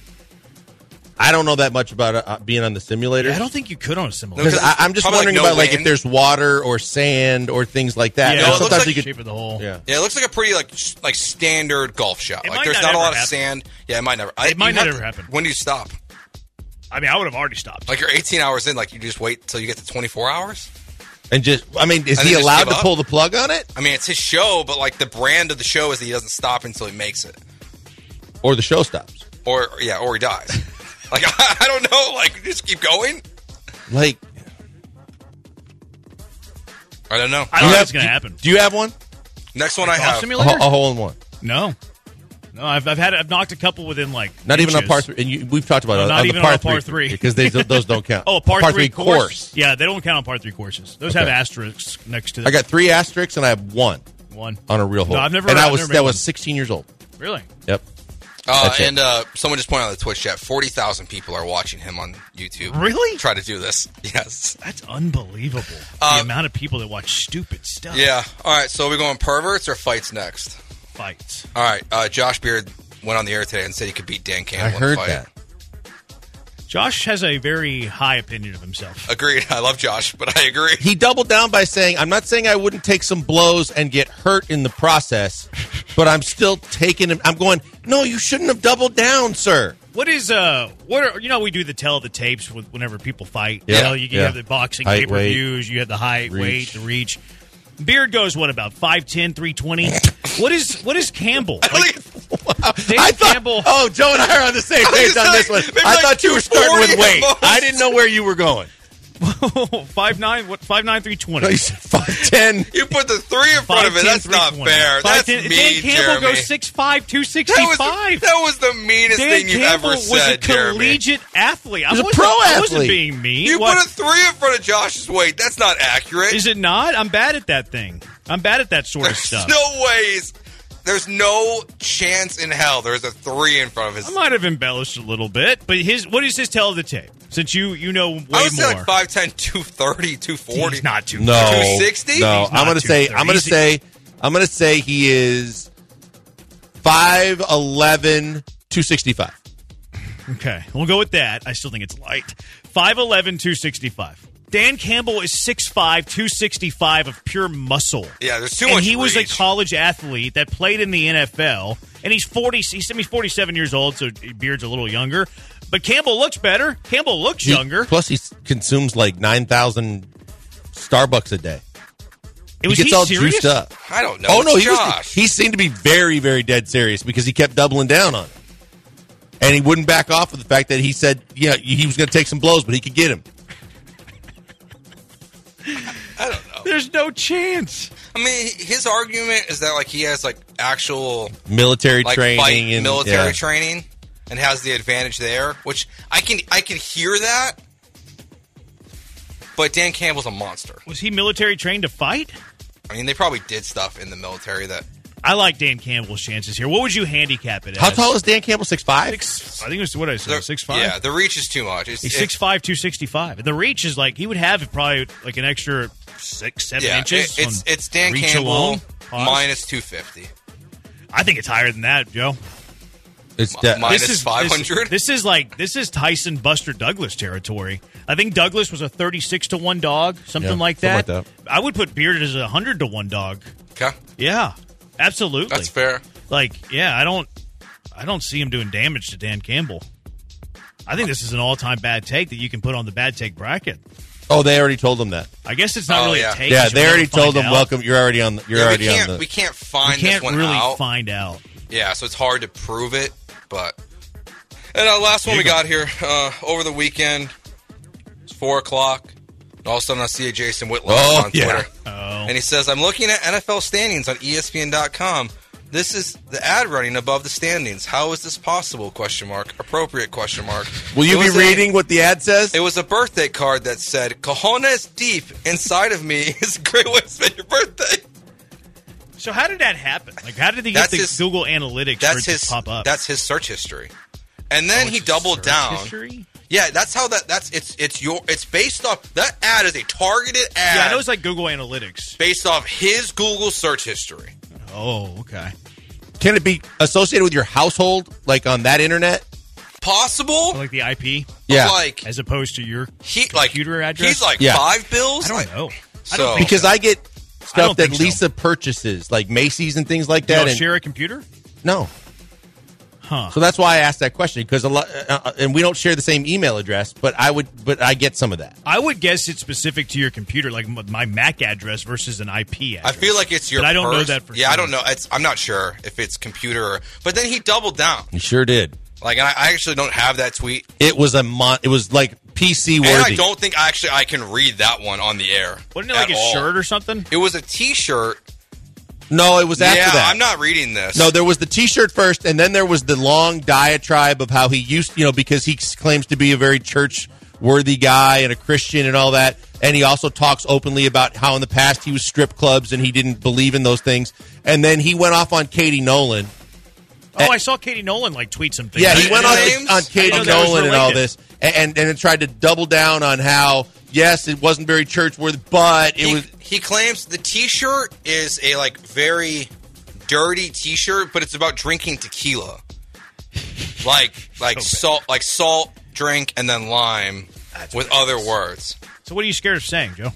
I don't know that much about being on the simulator. Yeah, I don't think you could on a simulator. Because I'm just wondering about if there's water or sand or things like that. Yeah, it looks like you could shape of the hole. Yeah, it looks like a pretty standard golf shot. There's not a lot of sand. Yeah, it might never. It might not ever happen. When do you stop? I would have already stopped. You're 18 hours in. You just wait till you get to 24 hours. And is he allowed to pull the plug on it? It's his show, but the brand of the show is that he doesn't stop until he makes it, or the show stops, or he dies. I don't know. Just keep going. I don't know. I don't know what's going to happen. Do you have one? Next one I have a hole in one. No, I've knocked a couple within not inches. even on par 3. And we've talked about it. Not even on a par 3 because those don't count. Oh, a par 3 course. Yeah, they don't count on par 3 courses. Those have asterisks next to them. I got 3 asterisks and I have one on a real hole. No, I've never. And that was 16 years old. Really? Yep. And someone just pointed out in the Twitch chat, 40,000 people are watching him on YouTube. Really? Try to do this. Yes. That's unbelievable. The amount of people that watch stupid stuff. Yeah. All right, so are we going perverts or fights next? Fights. All right, Josh Beard went on the air today and said he could beat Dan Campbell I heard in a fight. that. Josh has a very high opinion of himself. Agreed. I love Josh, but I agree. He doubled down by saying, I'm not saying I wouldn't take some blows and get hurt in the process, but I'm still taking him. I'm going, no, you shouldn't have doubled down, sir. We do the tell of the tapes whenever people fight. Yeah. You have the boxing height, pay-per-views, you have the height, weight, the reach. Beard goes, about 5'10", 320? What is Campbell? Campbell. Oh, Joe and I are on the same page on this one. I thought you were starting with weight. I didn't know where you were going. 5'9", what? 5'9", 320. No, you said 5'10". You put the 3 in front of it. That's not fair. That's mean, Dan Campbell Jeremy. goes 6'5", 265. That was the meanest thing you've ever said, Jeremy. Was a collegiate athlete. He was a pro athlete. I wasn't being mean. You put a 3 in front of Josh's weight. That's not accurate. Is it not? I'm bad at that thing. I'm bad at that sort of stuff. No ways. There's no chance in hell there's a 3 in front of his. I might have embellished a little bit, but what is his tell of the tape? Since you know way more. I would say 5'10", 230, 240. He's not 230. No. 260? No, I'm going to say he is 5'11", 265. Okay, we'll go with that. I still think it's light. 5'11", 265. Dan Campbell is 6'5", 265 of pure muscle. Yeah, there's too much And he was a reach. college athlete that played in the NFL, and he's 47 years old, so Beard's a little younger. But Campbell looks better. Campbell looks younger. Plus, he consumes 9,000 Starbucks a day. He gets all serious? juiced up. I don't know. Oh, no, Josh. he seemed to be very, very dead serious because he kept doubling down on it. And he wouldn't back off of the fact that he said, he was going to take some blows, but he could get him. I don't know. There's no chance. I mean, his argument is that he has actual military training fight and military training and has the advantage there, which I can hear that. but Dan Campbell's a monster. Was he military trained to fight? I mean, they probably did stuff in the military that... I like Dan Campbell's chances here. What would you handicap it as? How tall is Dan Campbell? 6'5"? I think it was, what I said, 6'5"? Yeah, the reach is too much. He's 6'5", 265. And the reach is like, he would have probably like an extra 6-7 inches. It's Dan Campbell minus 250. I think it's higher than that, Joe. It's minus 500. This is Tyson Buster Douglas territory. I think Douglas was a 36-1 dog, something like that. Something like that. I would put Beard as a 100-1 dog. Okay. Yeah, absolutely. That's fair. Like, yeah, I don't see him doing damage to Dan Campbell. I think this is an all-time bad take that you can put on the bad take bracket. Oh, they already told him that. I guess it's not really a take. Yeah, they already told him. Welcome. You're already on. We can't find this one really out. Find out. Yeah, so it's hard to prove it. But and last one we got here over the weekend. It's 4:00. All of a sudden, I see a Jason Whitlock on Twitter, and he says, "I'm looking at NFL standings on ESPN.com. This is the ad running above the standings. How is this possible? ? Appropriate ? Will you be reading what the ad says? It was a birthday card that said, "Cojones deep inside of me is a great way to spend your birthday." So how did that happen? Like, how did he get the Google Analytics for it to pop up? That's his search history, and then he doubled down. History? Yeah, that's how it's based off that ad is a targeted ad. Yeah, I know it's like Google Analytics based off his Google search history. Oh, okay. Can it be associated with your household, like on that internet? Possible. Like the IP? Yeah. Like, as opposed to your computer address? He's like 5 bills? I don't know. Because I get stuff that Lisa purchases, like Macy's and things like that. You share a computer? No. Huh. So that's why I asked that question, because a lot, and we don't share the same email address, but I get some of that. I would guess it's specific to your computer, like my Mac address versus an IP address. I feel like it's your. But I don't know that for sure. Yeah, I don't know. I'm not sure if it's computer. But then he doubled down. He sure did. Like, and I actually don't have that tweet. It was it was like PC worthy. And I don't think I can read that one on the air. Wasn't it like a shirt or something? It was a T-shirt. No, it was after that. I'm not reading this. No, there was the T-shirt first, and then there was the long diatribe of how he used, because he claims to be a very church-worthy guy and a Christian and all that, and he also talks openly about how in the past he was strip clubs and he didn't believe in those things, and then he went off on Katie Nolan. Oh, I saw Katie Nolan tweet some things. Yeah, he went on Katie Nolan and all this, and then tried to double down on how, yes, it wasn't very church-worthy, but it was... He claims the T-shirt is a very dirty T-shirt, but it's about drinking tequila, like salt, drink, and then lime with other words. So what are you scared of saying, Joe?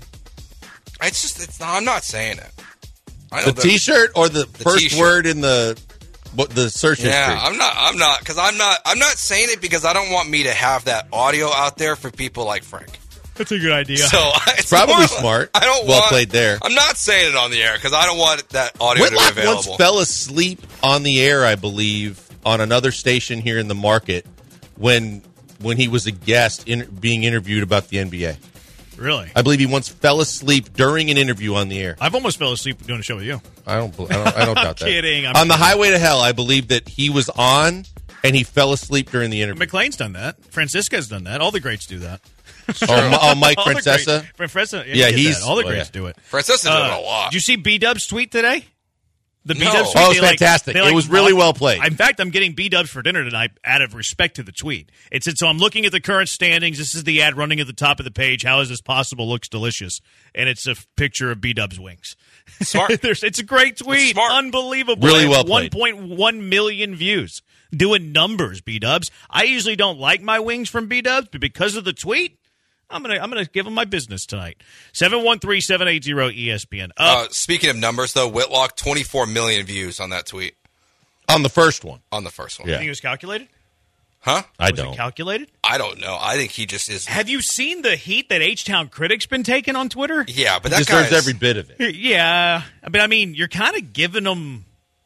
I'm not saying it. The T-shirt or the first T-shirt. word in the search history? Yeah, I'm not saying it because I don't want me to have that audio out there for people like Frank. That's a good idea. So it's probably smart. I don't played there. I'm not saying it on the air because I don't want that audio to be available. Once fell asleep on the air, I believe, on another station here in the market when he was a guest being interviewed about the NBA. Really? I believe he once fell asleep during an interview on the air. I've almost fell asleep doing a show with you. I don't doubt that. Kidding. On the highway to hell, I believe that he was on and he fell asleep during the interview. McLean's done that. Francisca's done that. All the greats do that. Mike Francesa? Yeah, all the greats do it. Francesa did it a lot. Did you see B-Dub's tweet today? The No. B-Dub's tweet, Oh, it was fantastic. It was really well played. In fact, I'm getting B-Dubs for dinner tonight out of respect to the tweet. It said, so I'm looking at the current standings. This is the ad running at the top of the page. How is this possible? Looks delicious. And it's a picture of B-Dub's wings. Smart. It's a great tweet. Smart. Unbelievable. Really well played. 1.1 million views. Doing numbers, B-Dubs. I usually don't like my wings from B-Dubs, but because of the tweet, I'm gonna give him my business tonight. 713-780-ESPN. Speaking of numbers, though, Whitlock 24 million views on that tweet. On the first one. On the first one. You think it was calculated? Huh? Was it calculated? I don't know. I think he just is. Have you seen the heat that H-Town Critic's been taking on Twitter? Yeah, but He that guy deserves every bit of it. Yeah, but I mean, you're kind of giving them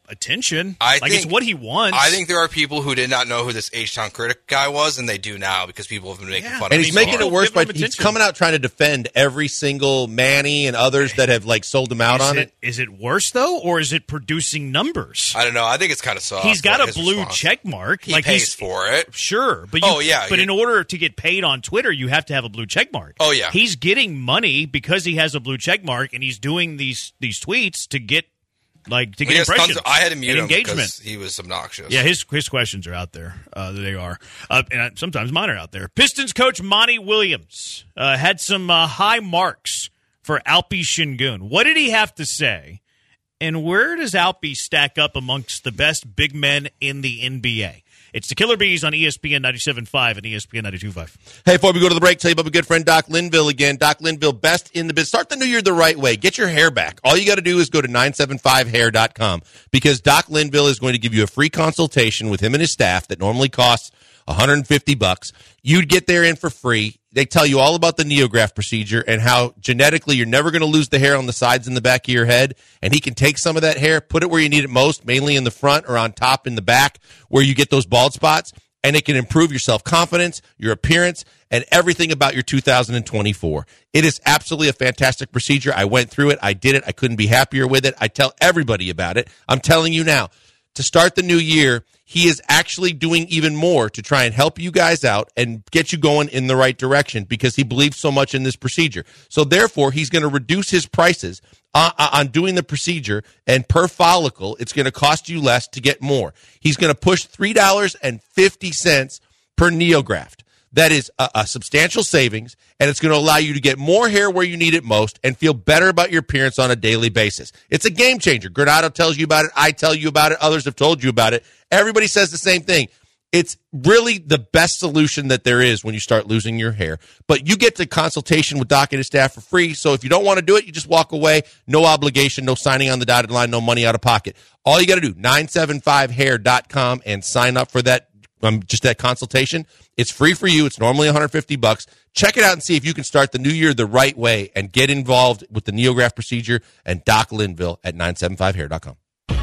attention. I think it's what he wants. I think there are people who did not know who this H-Town Critic guy was, and they do now because people have been making fun of him. And he's making it worse by he's coming out trying to defend every single Manny and others that have sold him out on it. Is it worse though, or is it producing numbers? I don't know. I think it's kind of soft. He's got a blue check mark. He pays for it. Sure, but but in order to get paid on Twitter, you have to have a blue check mark. Oh yeah, he's getting money because he has a blue check mark, and he's doing these tweets to get. To get impressions. I had to mute him engagement. because he was obnoxious. Yeah, his questions are out there. They are. And sometimes mine are out there. Pistons coach Monty Williams had some high marks for Alpi Şengün. What did he have to say? And where does Alpi stack up amongst the best big men in the NBA? It's the Killer Bees on ESPN 97.5 and ESPN 92.5. Hey, before we go to the break, tell you about my good friend Doc Linville again. Doc Linville, best in the biz. Start the new year the right way. Get your hair back. All you got to do is go to 975hair.com because Doc Linville is going to give you a free consultation with him and his staff that normally costs $150. You'd get there in for free. They tell you all about the NeoGraft procedure and how genetically you're never going to lose the hair on the sides and the back of your head. And he can take some of that hair, put it where you need it most, mainly in the front or on top in the back where you get those bald spots. And it can improve your self-confidence, your appearance, and everything about your 2024. It is absolutely a fantastic procedure. I went through it. I did it. I couldn't be happier with it. I tell everybody about it. I'm telling you now, to start the new year, he is actually doing even more to try and help you guys out and get you going in the right direction because he believes so much in this procedure. So therefore, he's going to reduce his prices on doing the procedure, and per follicle, it's going to cost you less to get more. He's going to push $3.50 per NeoGraft. That is a substantial savings, and it's going to allow you to get more hair where you need it most and feel better about your appearance on a daily basis. It's a game changer. Granado tells you about it. I tell you about it. Others have told you about it. Everybody says the same thing. It's really the best solution that there is when you start losing your hair. But you get the consultation with Doc and his staff for free. So if you don't want to do it, you just walk away. No obligation, no signing on the dotted line, no money out of pocket. All you got to do, 975hair.com and sign up for that. Just that consultation. It's free for you. It's normally $150. Check it out and see if you can start the new year the right way and get involved with the NeoGraft procedure and Doc Linville at 975hair.com.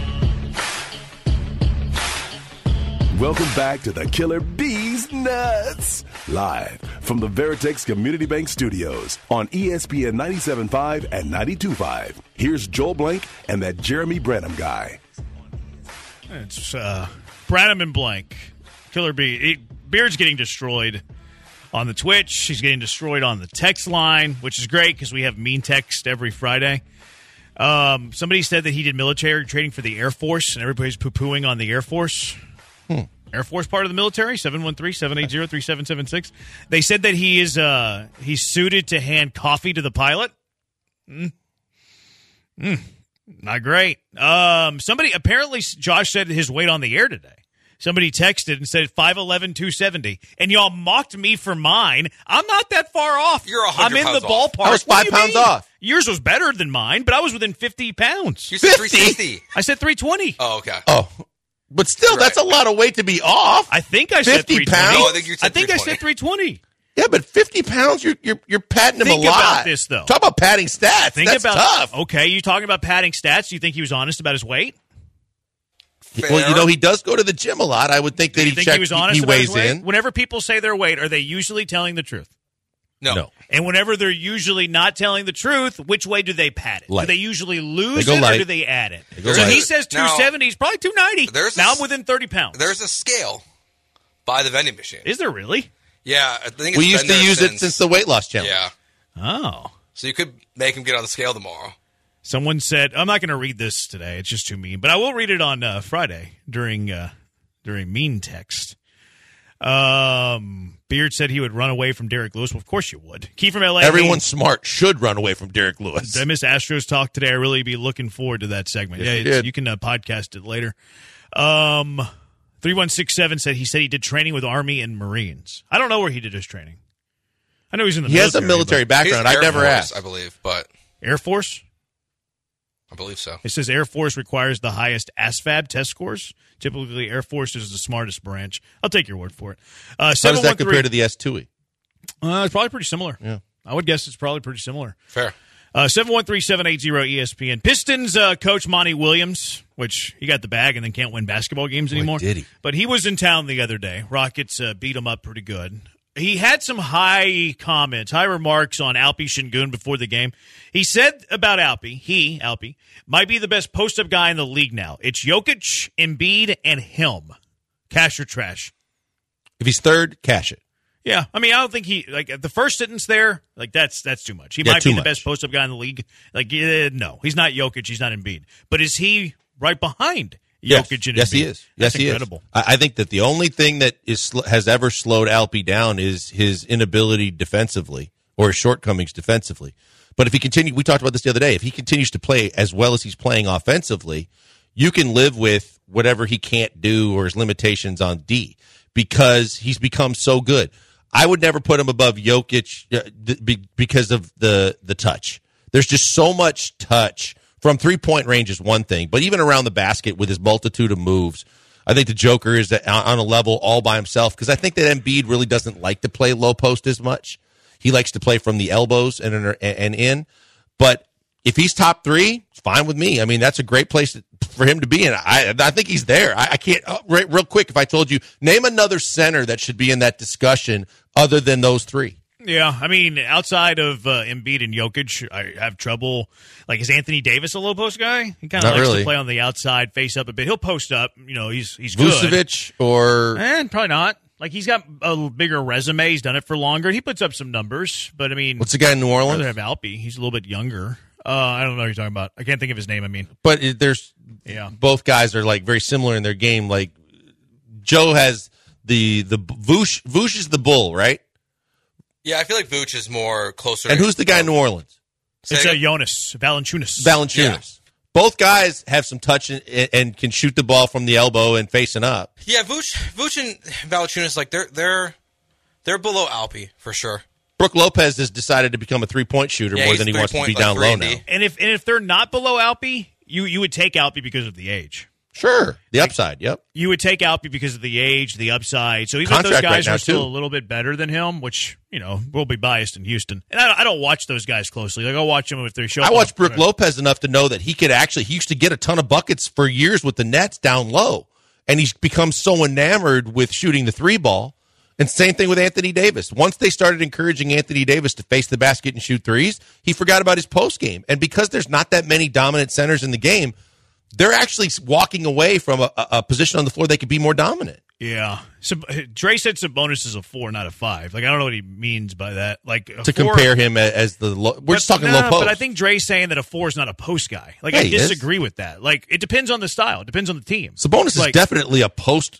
Welcome back to the Killer Bees Nuts, live from the Veritex Community Bank Studios on ESPN 97.5 and 92.5. Here's Joel Blank and that Jeremy Branham guy. It's Branham and Blank. Killer Bee. Beard's getting destroyed on the Twitch. He's getting destroyed on the text line, which is great because we have mean text every Friday. Somebody said that he did military training for the Air Force, and everybody's poo-pooing on the Air Force. Air Force part of the military, 713-780-3776. They said that he is he's suited to hand coffee to the pilot. Not great. Apparently Josh said his weight on the air today. Somebody texted and said 5'11", 270, and y'all mocked me for mine. I'm not that far off. You're 100 I'm in pounds the ballpark. I was 5 pounds off. Yours was better than mine, but I was within 50 pounds. You said 360. I said 320. Oh, okay. Oh, but still, that's a lot of weight to be off. I think I said 320. Pounds? No, I think I said 320. Yeah, but 50 pounds, you're patting him a lot. Think about this, though. Talk about padding stats. That's tough. Okay, you talking about padding stats? Do you think he was honest about his weight? Fair. Well, he does go to the gym a lot. I would think that he was honest he about his weighs weight? in. Whenever people say their weight, are they usually telling the truth? No. And whenever they're usually not telling the truth, which way do they pad it? Light. Do they usually lose They go it light. or do they add it? go So light. he says 270. He's probably 290. Now I'm within 30 pounds. There's a scale by the vending machine. Is there really? Yeah, I think We it's used been to there use it since the weight loss challenge. Yeah. Oh. So you could make him get on the scale tomorrow. Someone said, I'm not going to read this today. It's just too mean. But I will read it on Friday during mean text. Beard said he would run away from Derek Lewis. Well, of course you would. Key from L.A. Everyone smart should run away from Derek Lewis. Did I miss Astros talk today? I really be looking forward to that segment. Yes, Yeah, you can podcast it later. 3167 said he did training with Army and Marines. I don't know where he did his training. I know he's in the military. He has a military background. He's I never Air Force, asked. I believe, but Air Force? I believe so. It says Air Force requires the highest ASVAB test scores. Typically, Air Force is the smartest branch. I'll take your word for it. How does that compare to the S2E? It's probably pretty similar. Yeah. I would guess it's probably pretty similar. Fair. 713-780-ESPN. Pistons coach Monty Williams, which he got the bag and then can't win basketball games anymore. Did he? But he was in town the other day. Rockets beat him up pretty good. He had some high remarks on Alpi Şengün before the game. He said about Alpi, Alpi, might be the best post-up guy in the league now. It's Jokic, Embiid, and him. Cash or trash? If he's third, cash it. Yeah, I mean, I don't think the first sentence there, that's too much. He might be the best post-up guy in the league. No, he's not Jokic, he's not Embiid. But is he right behind Jokic and Embiid? Yes, he is. That's incredible. I think that the only thing that has ever slowed Alpi down is his inability defensively or his shortcomings defensively. But if he continues, we talked about this the other day, if he continues to play as well as he's playing offensively, you can live with whatever he can't do or his limitations on D because he's become so good. I would never put him above Jokic because of the touch. There's just so much touch. From three-point range is one thing, but even around the basket with his multitude of moves, I think the Joker is on a level all by himself because I think that Embiid really doesn't like to play low post as much. He likes to play from the elbows and in. But if he's top three, it's fine with me. I mean, that's a great place for him to be in. I think he's there. I can't real quick. If I told you, name another center that should be in that discussion other than those three. Yeah, I mean, outside of Embiid and Jokic, I have trouble. Like, is Anthony Davis a low post guy? He kind of likes to play on the outside, face up a bit. He'll post up. You know, he's good. Vucevic or probably not. Like, he's got a bigger resume. He's done it for longer. He puts up some numbers, but I mean, what's the guy in New Orleans? I'd rather have Alpi. He's a little bit younger. I don't know what you're talking about. I can't think of his name. I mean, but there's both guys are like very similar in their game. Like Joe has the Vooch is the bull, right? Yeah, I feel like Vooch is more closer. And who's the guy in New Orleans? It's Jonas Valanciunas. Yeah. Both guys have some touch and can shoot the ball from the elbow and facing up. Yeah, Vooch and Valanciunas, like they're below Alpi for sure. Brook Lopez has decided to become a three-point shooter more than he wants to be down low now. And if they're not below Alpi, you would take Alpi because of the age. Sure, the upside. Yep, you would take Alpi because of the age, the upside. So even if those guys are still a little bit better than him, which we'll be biased in Houston, and I don't watch those guys closely. Like I'll watch them if they show. I watch Brook Lopez enough to know that he used to get a ton of buckets for years with the Nets down low, and he's become so enamored with shooting the three ball. And same thing with Anthony Davis. Once they started encouraging Anthony Davis to face the basket and shoot threes, he forgot about his post game, and because there's not that many dominant centers in the game, they're actually walking away from a position on the floor they could be more dominant. Yeah. So Dre said Sabonis is a 4, not a 5. Like, I don't know what he means by that. Like to compare him as we're just talking low post. But I think Dre's saying that a 4 is not a post guy. Like, I disagree with that. Like, it depends on the style. It depends on the team. Sabonis is definitely a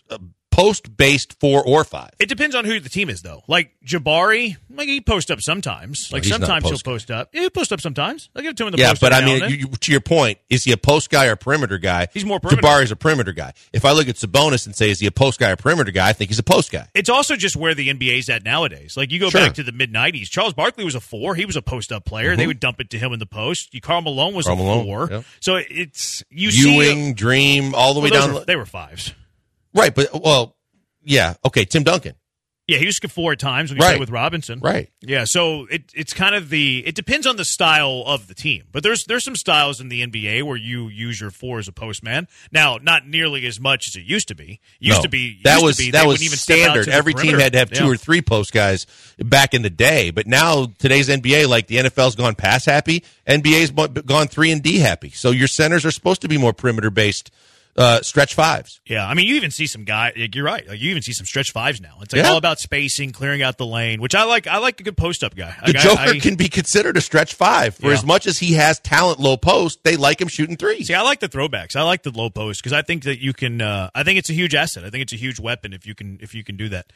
post-based 4 or 5. It depends on who the team is, though. Like Jabari, like he posts up sometimes. Like sometimes he'll post up. Yeah, he'll post up sometimes. I'll give it to him in the post. Yeah, but I mean, to your point, is he a post guy or a perimeter guy? He's more perimeter. Jabari's a perimeter guy. If I look at Sabonis and say, is he a post guy or perimeter guy? I think he's a post guy. It's also just where the NBA's at nowadays. Like you go back to the mid-'90s. Charles Barkley was a 4. He was a post-up player. Mm-hmm. They would dump it to him in the post. Karl Malone was a 4. Yep. So it's Ewing, Dream, all the way down. They were 5s. Right, but yeah. Okay. Tim Duncan. Yeah, he was a 4 at times when he played with Robinson. Right. Yeah, so it's kind of it depends on the style of the team. But there's some styles in the NBA where you use your 4 as a postman. Now, not nearly as much as it used to be. That was standard. Every team had to have 2 or 3 post guys back in the day. But now today's NBA, like the NFL's gone pass happy, NBA's gone 3 and D happy. So your centers are supposed to be more perimeter based. Stretch 5s. Yeah, I mean, you even see some guys. You're right. Like, you even see some stretch 5s now. It's all about spacing, clearing out the lane, which I like. I like a good post up guy. The Joker can be considered a stretch 5 for as much as he has talent low post. They like him shooting threes. See, I like the throwbacks. I like the low post because I think that you can. I think it's a huge asset. I think it's a huge weapon if you can do that.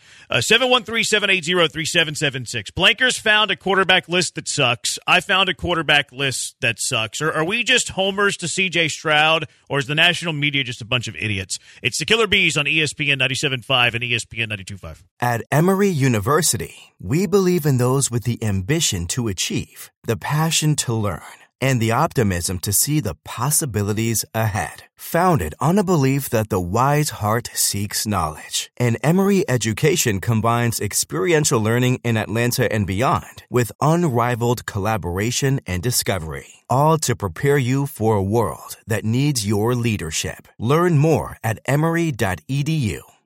713-780-3776. Blankers found a quarterback list that sucks. I found a quarterback list that sucks. Are we just homers to C.J. Stroud, or is the national media just a bunch of idiots? It's the Killer Bees on ESPN 97.5 and ESPN 92.5. At Emory University, we believe in those with the ambition to achieve, the passion to learn, and the optimism to see the possibilities ahead. Founded on a belief that the wise heart seeks knowledge, and Emory Education combines experiential learning in Atlanta and beyond with unrivaled collaboration and discovery, all to prepare you for a world that needs your leadership. Learn more at emory.edu.